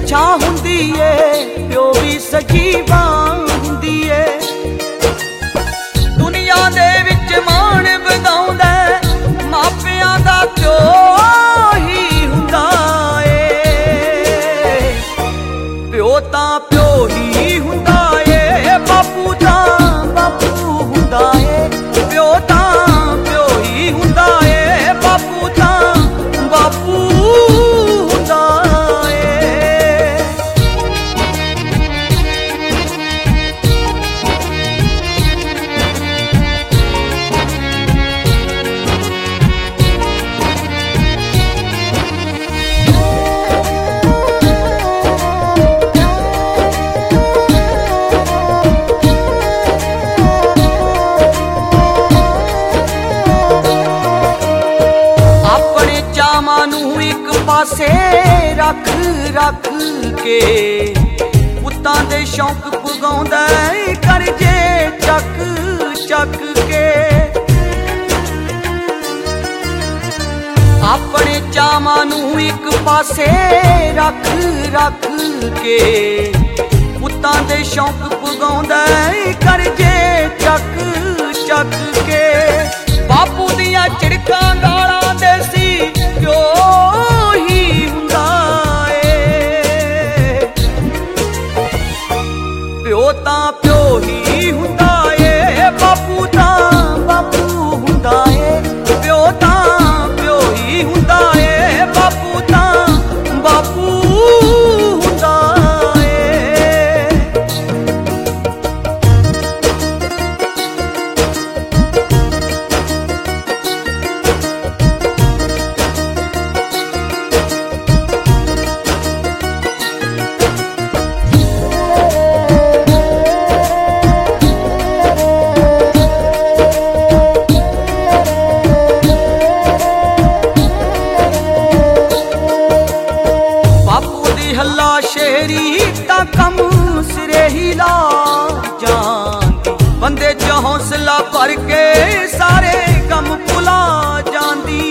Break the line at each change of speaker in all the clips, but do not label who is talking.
छां हुंदी ए प्यो भी सखी बां हुंदी ए। दुनिया दे विच मान वधाउंदा मापियां दा प्यो ही हुंदा ए। प्यो तां प्यो ही हुंदा ए, बापू तां बापू हुंदा ए। प्यो तां प्यो ही हुंदा ए, बापू तां बापू हुंदा ए। अपने चावां नूं इक पासे रख रख के पुत्तां दे शौक पुगाउंदा करजे चक चक के। अपने चावां नूं इक पासे रख रख के पुत्तां दे शौक पुगाउंदा करजे चक चक के। बापू दियां झिड़कां गालां देसी प्यो ही हुंदा ए। प्यो तां प्यो ही हुंदा ए, बापू तां बापू हुंदा ए। प्यो तां प्यो ही हुंदा ए, बापू तां बापू हुंदा ए। हल्ला शेरी तां कम सिरे ही ला जांदी, बंदे च हौसला भर के सारे गम भुला जांदी।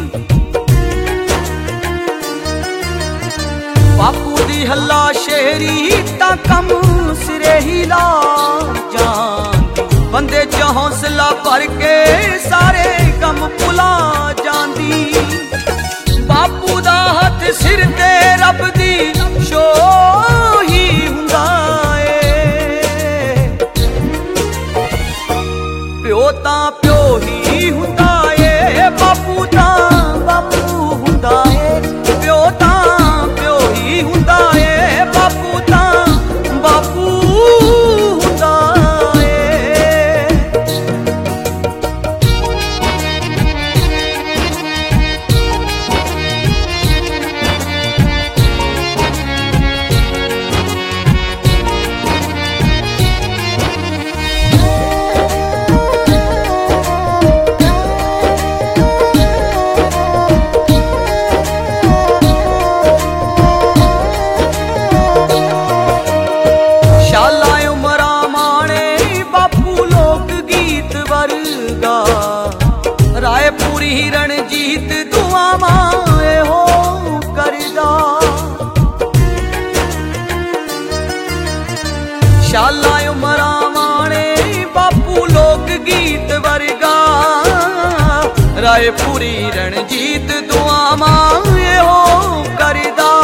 बापू दी हल्ला शेरी तां कम सिरे ही ला जांदी, बंदे च हौसला भर के सारे गम भुला जांदी। बापू दा हथ सिर ते रब दी शो ही हुंदा ए। प्यो तां प्यो ही हुंदा ए, बापू तां बापू हुंदा ए। प्यो तां प्यो ही हुंदा ए, बापू तां बापू हुंदा ए। रायपुरी रणजीत दुआवां हो करदा, शाला उमरां वाणे बापू लोक गीत वर्गा। रायपुरी रणजीत दुआवां हो करदा।